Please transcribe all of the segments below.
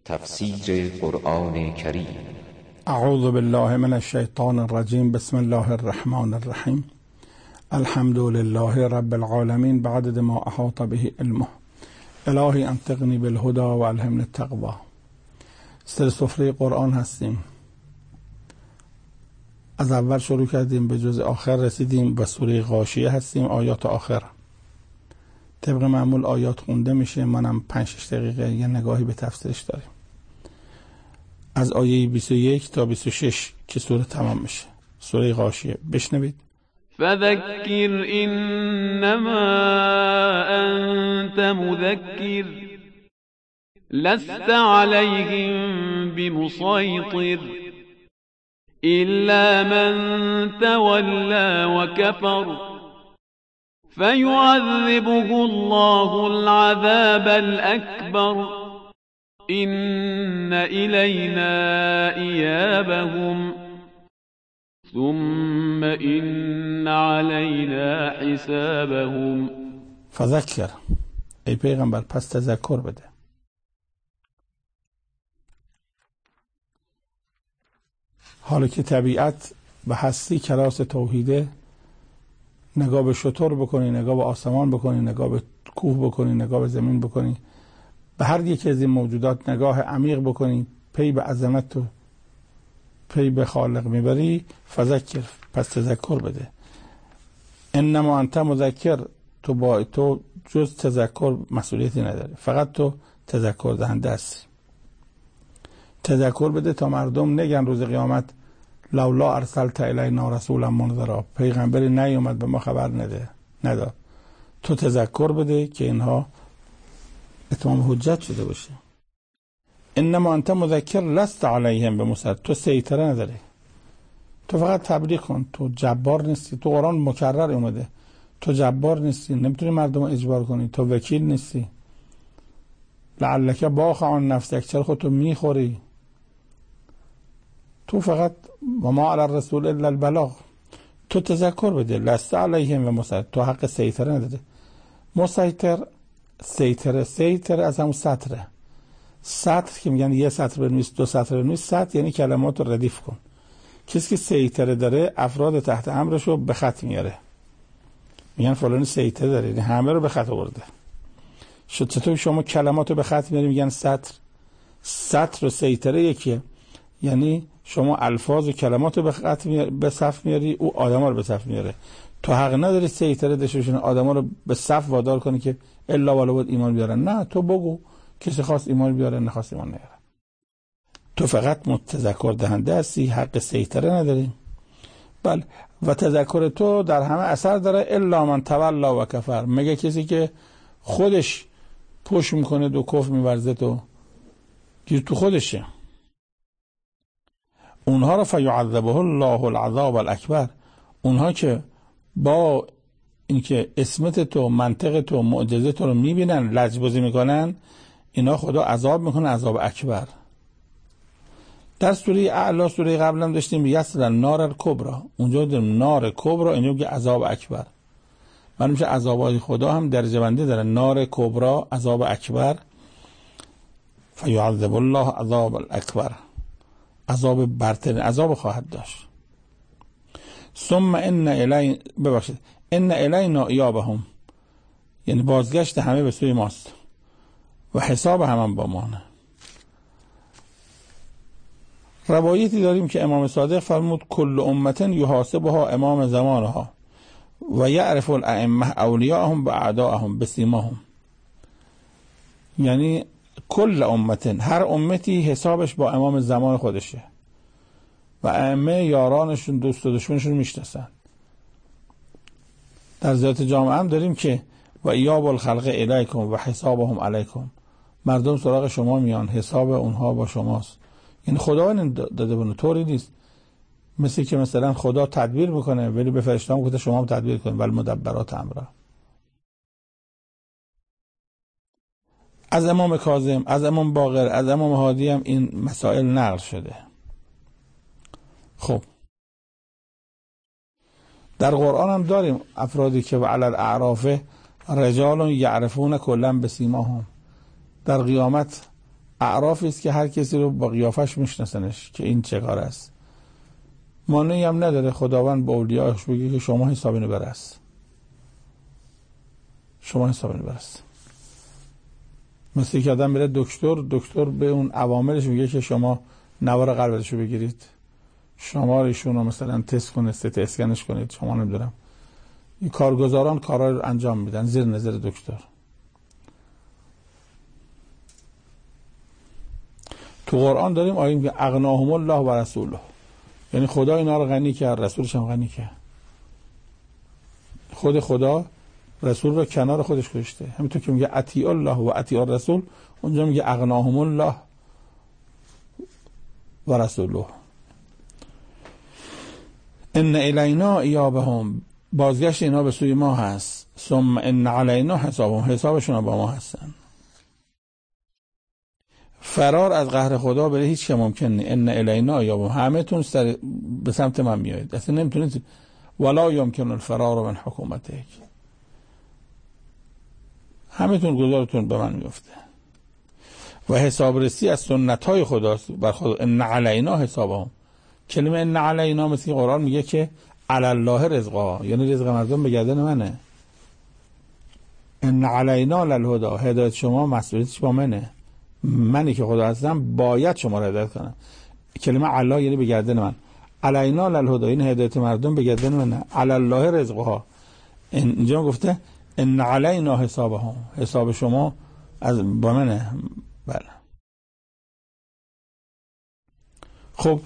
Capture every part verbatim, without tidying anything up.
تفسیر قرآن کریم. اعوذ بالله من الشیطان الرجیم. بسم الله الرحمن الرحیم. الحمد لله رب العالمین بعدد ما احاط به علمه. الهی انطقنی بالهدى و الهمنی التقوی. سر سفره قرآن هستیم. از اول شروع کردیم به جزء آخر رسیدیم و سوره غاشیه هستیم، آیات آخر. طبق معمول آیات خونده میشه، منم پنج شش دقیقه یه نگاهی به تفسیرش داریم. از آیه بیست و یک تا بیست و شش که سوره تمام میشه. سوره غاشیه. بشنوید. فذكر إنما أنت مذكر لست عليهم بمسيطر إلا من تولى وكفر فيعذبه الله العذاب الأكبر إن إلينا إيابهم ثم إن علينا حسابهم. فذکر، ای پیغمبر پس تذکر بده. حالا که طبیعت و هستی کلاس توحیده، نگاه به شتر بکنی، نگاه به آسمان بکنی، نگاه به کوه بکنی، نگاه به زمین بکنی، به هر یکی از این موجودات نگاه عمیق بکنی، پی به عظمت و پی به خالق میبری. فذکر، پس تذکر بده. انما انت مذکر، تو با تو جز تذکر مسئولیتی نداری، فقط تو تذکر دهنده هستی. تذکر بده تا مردم نگن روز قیامت لولا ارسلت الینا رسولا منذرا، پیغمبری نیومد به ما خبر نده نداد. تو تذکر بده که اینها اتمام حجت شده باشه. انما انت مذکر لست علیهم بمسیطر، تو سیطره نداری، تو فقط تبلیغ کن. تو جبار نیستی. تو قرآن مکرر اومده تو جبار نیستی، نمیتونی مردم رو اجبار کنی. تو وکیل نیستی. لعلک باخع عن نفسک، چرا خودتو میخوری؟ تو فقط و ما علی الرسول الا البلاغ. تو تذکر بده. لست علیهم بمسیطر، تو حق سیطره نداری. مسیطر، سیطره، سیطره از همون سطره. سطر که میگن یه سطر بنویس، دو سطر بنویس، سطر یعنی کلمات رو ردیف کن. کسی که سیطره داره افراد تحت امرش رو به خط میاره، میگن فلانی سیطره داره، یعنی همه رو به خط آورده. شد چطور شما کلمات رو به خط میاری؟ میگن سطر. سطر و سیطره یکیه، یعنی شما الفاظ و کلمات رو به خط میاری، به صف میاری، او آدما رو به صف میاره. تو حق نداری سیطره داشته باشی، آدما رو به صف وادار کنی که الا والا بود ایمان بیارن. نه، تو بگو کسی خواست ایمان بیاره، نخواست ایمان نیاره. تو فقط متذکر دهنده هستی، حق سیطره نداری. بله، و تذکر تو در همه اثر داره الا من تولی و کفر، مگه کسی که خودش پشت میکنه دو کفر میورزه، تو گیر تو خودشه. اونها رو فیعذبه الله العذاب الاکبر، اونها که با اینکه اسمت تو، منطق تو، معجزه تو رو میبینن، لجبازی میکنن، اینا خدا عذاب میکنه، عذاب اکبر. در سوره اعلی، سوره قبل هم داشتیم یصل نار الکبری، اونجا داریم نار کبرا، اینجا میگه عذاب اکبر. من میشه عذابای خدا هم درجه بندی داره، نار کبرا، عذاب اکبر. فیعذب الله عذاب الاکبر، عذاب برتر، عذاب خواهد داشت. ثم ان الی ببخشید ان الینا ایابهم، یعنی بازگشت همه به سوی ماست و حساب هم با ما. روایتی داریم که امام صادق فرمود کل امت یحاسبها امام زمانها و یعرف الائمه اولیاءهم باعداءهم بسیماهم، یعنی کل امت، هر امتی حسابش با امام زمان خودشه و ائمه یارانشون، دوست و دشمنشون میشناسن. در ذات جامعه هم داریم که و ایاب الخلق الیکم و حسابهم علیکم، مردم سراغ شما میان، حساب اونها با شماست. یعنی خدا داده بونه، طوری نیست مثل که مثلا خدا تدبیر میکنه ولی به فرشته‌ها گفته شما هم تدبیر کنید، ولی مدبرات امرا. از امام کاظم، از امام باقر، از امام هادی هم این مسائل نقل شده. خب در قرآن هم داریم افرادی که و علی الاعراف رجال یعرفون کلا بسیماهم، در قیامت اعرافی است که هر کسی رو با قیافش میشناسنش که این چه کار است. مانعی هم نداره خداوند به اولیاءش بگه که شما حساب اینو برس، شما حساب اینو برس. مثل که آدم بره دکتر، دکتر به اون عواملش میگه که شما نوار قلبشو بگیرید، شمارشون رو مثلا تست کنید، ست اسکنش کنید، شما نمیدونم. این کارگزاران کارا رو انجام میدن زیر نظر دکتر. تو قرآن داریم آیه میگه اغناهم الله و رسوله، یعنی خدا اینا رو غنی کرد، رسولش هم غنی کرد. خود خدا رسول رو کنار خودش گذاشته. همینطور که میگه اطیع الله و اطیع الرسول، اونجا میگه اغناهم الله و رسوله. ان الینا ایابهم، بازگشت اینا به سوی ما هست. ثم ان علینا حسابهم، حسابشون با ما هستن. فرار از قهر خدا برای هیچ که ممکن نیست. ان الینا ایابهم، همه تون سر به سمت من میایید، اصلا نمیتونید. ولا یمکن الفرار من حکومتک، همه تون گذارتون به من میفته. و حسابرسی از سنت های خداست بر خدا. ان علینا حسابهم، کلمه ان علینا مثل قرآن میگه که علی الله رزقا، یعنی رزق مردم به گردن منه. ان علینا للهدی، هدایت شما مسئولیتش با منه، منی که خدا هستم باید شما رو هدایت کنم. کلمه علی یعنی به گردن من. علینا للهدی، این هدایت مردم به گردن منه. علی الله رزقها، اینجا گفته ان علینا حسابهم، حساب شما از با منه. بله. خب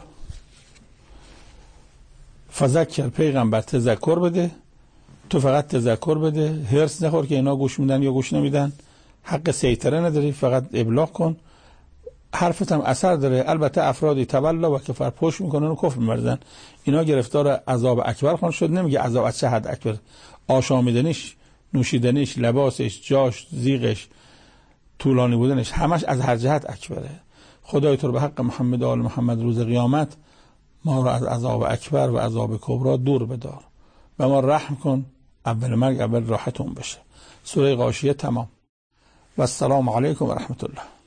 فذکر، پیغمبر تذکر بده، تو فقط تذکر بده، هرس نخور که اینا گوش میدن یا گوش نمیدن، حق سیطره نداری، فقط ابلاغ کن. حرفت هم اثر داره. البته افرادی تولا و کفر، پشت میکنن و کفر می‌ورزن، اینا گرفتار عذاب اکبر خواهند شد. نمیگه عذاب از چه حد اکبر، آشامیدنش، نوشیدنش، لباسش، جاش، زیغش، طولانی بودنش، همش از هر جهت اکبره. خدای تو رو به حق محمد و آل محمد روز قیامت ما رو از عذاب اکبر و عذاب کبرا دور بدار و ما رحم کن، اول مرگ اول راحتون بشه. سوره غاشیه تمام. و السلام علیکم و رحمت الله.